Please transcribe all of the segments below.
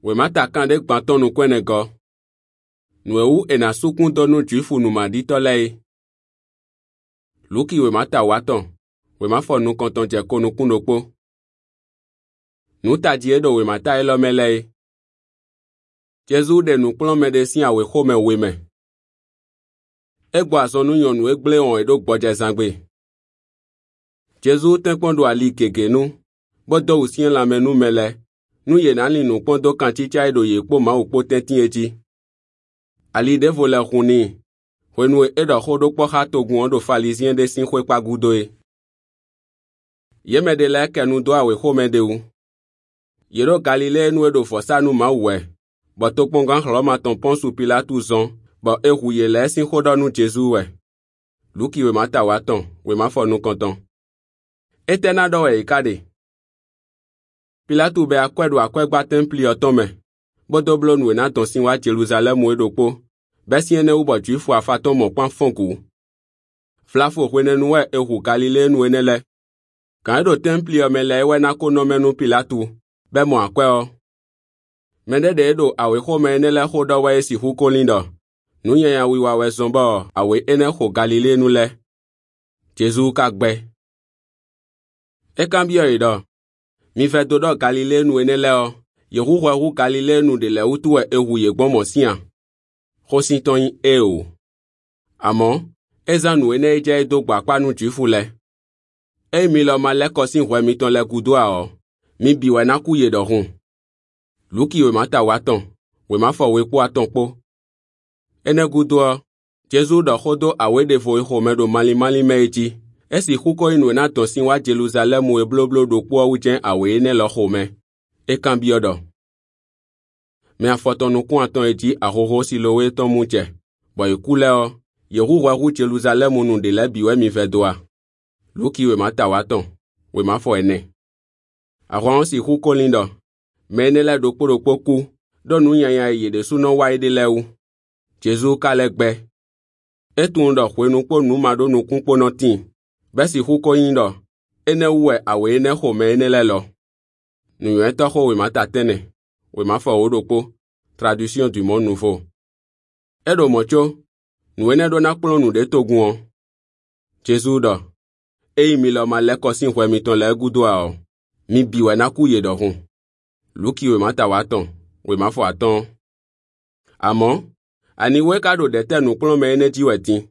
we mata kande gbantonu kwenego. Nweu ena sukun donu juifu numadito lei. Luki we mata waton, we mafo nu konton je konu kunokpo. Nuta diedo we mata elomele. Jesu de nu plon medecin awe home weme. Egbo asonu yonu egble on edo gboje zangbe. Jesu tenpondo ali kekenu, bodo usien la menu mele, nu yenali nu pondo kanchicha edo yepo ma ukpo tentin eji. Ali devo le huni, wenu edo hodo po hato guondo falisien de sin hwe pagudoe. Yeme de le kenu do awe home de u. Yero Galilée nu edo fosa nu ma uwe, boto pongan hloma ton pon su Pilatu zon, bo ehuye le sin hodo nu Jesu we. Luki we mata waton, we mafo nu konton. Etena do e ikade. Pilatu be akwegba templi otome. Bodo blo nu na ton sin wa Jerusalem edokpo. Besien ne ubo juifu afaton mo pan fonku. Flafo hwene nu we ehu Galilée nu enele. Kan edo templi omele we na konome nu Pilatu, be mo akwe o. Mende de edo awe home enele hodo we si hu kolindo. Nu ya wiwa we zombo awe ene ho Galilée nu le. Jesu kagbe. Ekambio ido. Mi fe dodo Galilée nu enele o. Yehu hu Galilée nu de le utuwe ehu yegbon monsian. Hosinton yin eo. Amo, eza nu ene eje edo gbakpa nu juifu le. Mi lo ma leko sin hwe mi ton le gudua o. Mi biwe na kuye do hun. Luki we mata waton. We mafo we ku aton po. Ene gudua. Jesu do hodo awe defo home do mali meji. Esi huko inu na ton sin wa Jerusalem we bloblo do po ujen awe ene lo home. Ekambio do. Me afoton nu ku aton eji ahoho si lowe ton muche. Bo ikule o. Yehu wa Jerusalem nu de le biwe mi vedoa. Luki we mata waton. We mafo ene. Ahwan si huko lindo. Mene le do ku. Donu yanya yede suno wa ide lewu. Jesu kalegbe. Etundo hwenu po nu mado nu kunpo notin. Besi huko yindo. Ene uwe awe ene home ene lelo. Nu yento ho we mata tene. We mafo odokpo. Traduction du monde nouveau. Edo mocho. Nu ene do na plon nu de togun. Jesu do. Mi lo ma leko sin hwe mi ton le gudua o. Mi biwe na kuye do hun. Luki we mata waton. We mafo aton. Amo. Ani we kado de tenu plon me ene jiwetin.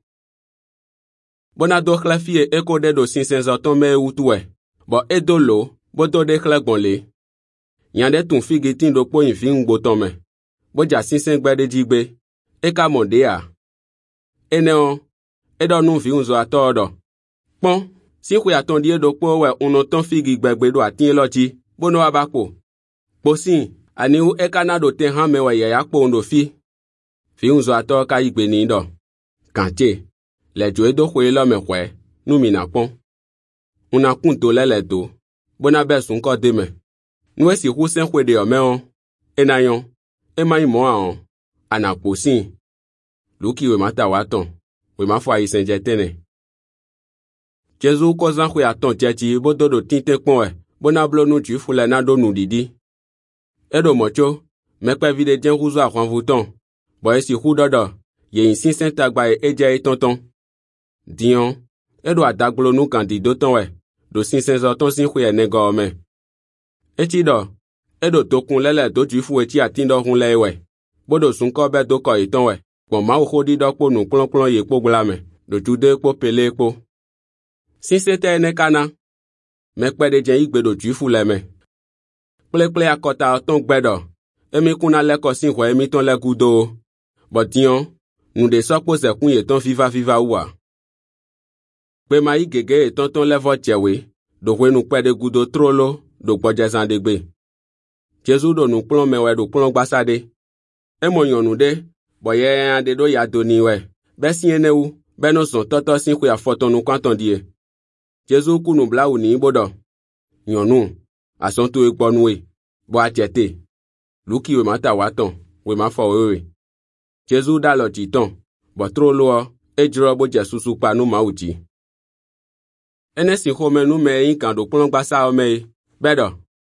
Bona do klafie eko de do sin senzoton me utuwe. Bo edo lo, bodo de klegbon le. Yande tun figitin do po yin fi ngboton me. Boja sin sen gbe de jigbe. Eka monde a. Ene on. Edo nu fi unzo atodo. Pon. Si kwe atondi edo po we unoton figi gbegbe do atin loji. Bono abako. Bosin. Ani u eka na do ten han mewe ya po undo fi. Fi unzo ato ka igbe ni ndo. Kanche. Le jo edo kwe lo mekwe. Nu mina pon. Una kunto lele do. Bona besun ko deme. Nu esi hu sen kwe de omeon. Enayon. Ema imo aon. Anaposin. Luki we mata waton. We mafo ayisenje tene. Jesu ko zan kwe aton chechi bodo do tinte pon we. Bona blo nu juifu le na do nu didi. Edo mocho. Mekwe vide jen huzo akwan vuton. Bo esi hu dodo. Ye yin sin sen tagba eje tonton. Dion. Edo adaglo nu kandido ton we. Do sin sen zoton sin kwe nego ome. Echi do. Edo tokun lele do juifu echi atindo hun lewe. Bodo sunko be do ko iton we. Bon ma uhodi do po nu klon ye po glame. Do jude po pele po. Sin se te ene kana. Mekpe de jen igbe do juifu leme. Ple akota ton gbedo. Emi kuna leko sin hwe emi ton le gudo. Botion. Nu de sopo se kun ye ton viva uwa. Pe ma yi gege ton levo chewe. Do hwe nu pe de gudo trolo. Do gboje zandegbe. Jesu do nu plon mewe do plon gbasade. Emo yonu de. Boye ande do ya do niwe. Besi ene u. Beno son toto sin kwe afoton nu kanton die. Jesu kunu bla u ni bodo. Yonu. Asonto ekponwe. Bo achete. Luki we mata waton. We mafo wewe. Jesu dalo jiton. Bo trolo. Ejro bo jesusu pa nu mauji. Ene si home nu me yin kan do plon gbasa ome. Bedo.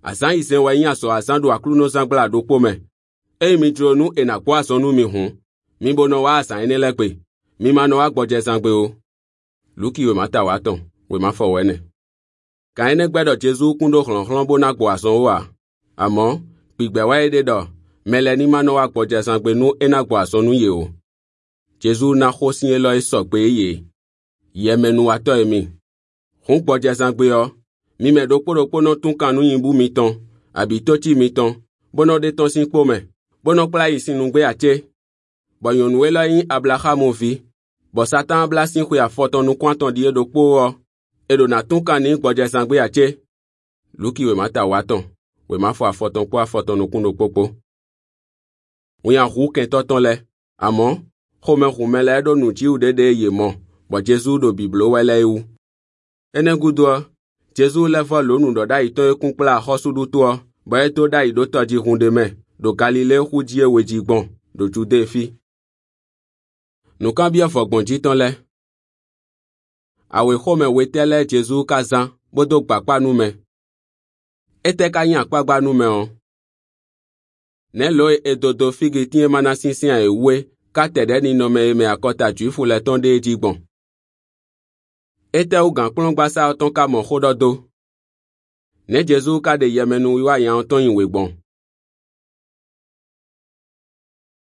Asan isen wa yin aso asan do aklu no sangla do pome. Mi dronu enakpo asonu mi hun. Mi bono wa asan ene lepe. Mi mano wa gboje sangbe o. Luki we mata wa ton, we ma fo wene. Ka ene gbedo Jesu kundo khlan bona gbo asan wa. Amo, pigbe wa ede do, mele ni mano wa gboje sangbe nu enagbo asonu ye o. Jesu na khosin elo iso pe ye. Ye menu wa to emi. Hun gboje sangbe yo. Mi me do poro no tun kanu yimbu mi ton, abi tochi mi ton, bono de ton sin pome, bono pla yi sinu gbe ache. Bo yon wela yin Abraham fi, bo Satan bla sin ku ya foton nu kwanton die do po o, edo na tun kanu gboje sangbe ache. Luki we mata waton, we ma fo afoton po afoton nu kuno popo. We an hu ken toton le, amon, khome le do nu ji u de ye mo, bo Jesu do biblo wele u. Ene gudwa, Jesu leva lonu do da ito ekun pla hosudu to, ba eto da ido toji hunde me, do Galile hujie wejigbon, do Jude fi. Nou kan bia fogbon jiton le. Awe khome wetele Jesu kazan, bodo gbagba nu me. Ete ka yin akpagba nu me on. Ne lo edodo figi tie mana sinsin ewe, ka tede ni no me akota juifu le ton de ejigbon. Ete ou gan plongba sa oton ka mon khododo. Ne Jesu ka de yemenu wa yan ton yin wegbon.